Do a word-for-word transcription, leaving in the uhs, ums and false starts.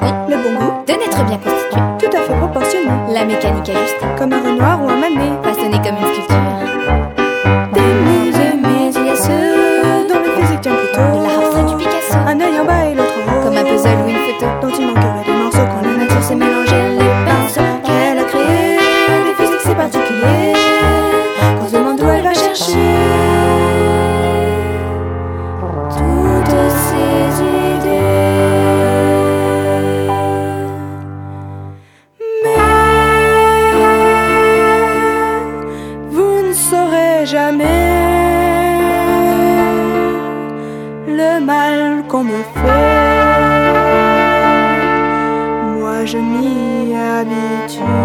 fond, le bon goût, de n'être bien constitué, tout à fait proportionné, la mécanique ajustée, comme un Renoir ou un Manet, façonné comme une sculpture. des musées, mais il y a ceux dont le physique tient plutôt De l'art abstrait du Picasso, un œil en bas et l'autre en haut, comme un puzzle ou une photo, dont il manquerait des morceaux quand la nature s'est mélangée les pinceaux qu'elle a créés. Les physiques c'est particulier, qu'on se demande où elle va chercher toutes ces idées. Mais vous ne saurez jamais le mal qu'on me fait. Moi je m'y habitue.